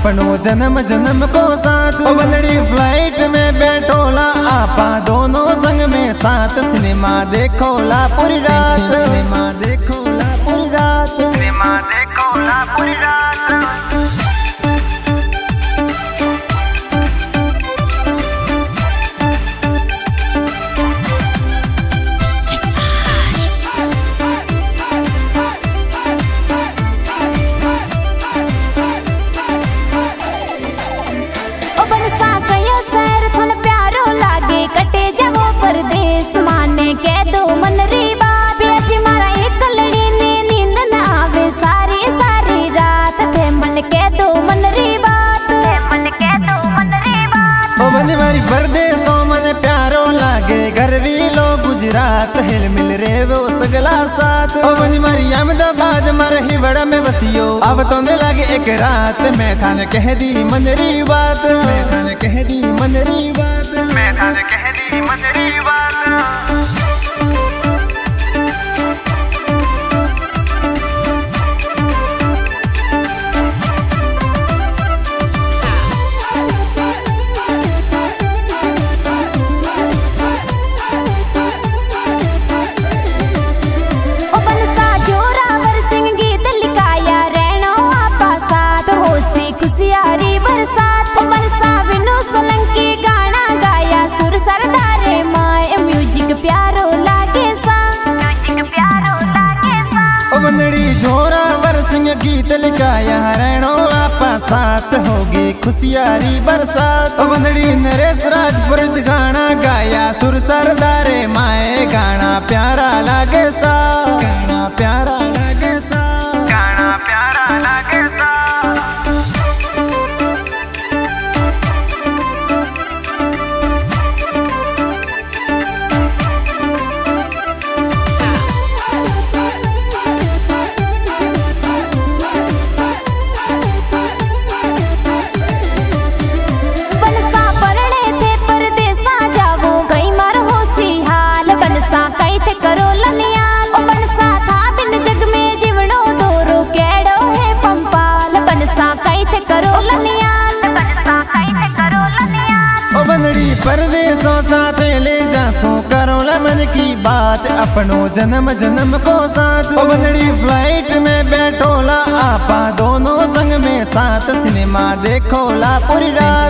अपनो जन्म जन्म को साथ। ओ बंदड़ी फ्लाइट में बैठोला आपा दोनों संग में साथ। सिनेमा देखोला पूरी रात, सिनेमा देखोला पूरी रात, सिनेमा देखोला पूरी रात। परदेसों मन प्यारो लागे घरवी लो गुजरात। हिल मिल रे वो सगला साथ। ओ बनी मारी अहमदाबाद मर हिवड़ा में बसियो। अब तो ने लागे एक रात। मैं थाने कह दी मनरी बात, मैं थाने कह दी मनरी बात, मैं थाने कह दी मनरी बात। गीत लिखाया रहनो आपा साथ होगी खुशियारी बरसात। ओ बंदड़ी नरेश राजपुर गाना गाया सुर सरदारे माए। गाना प्यारा लागे सा, गाना प्यारा लागे सा, गाना प्यारा लागे सा। परदेसों साथे ले जासो करोला मन की बात। अपनो जन्म जन्म को साथ। ओ बंदड़ी फ्लाइट में बैठोला आपा दोनों संग में साथ। सिनेमा देखोला पूरी रात।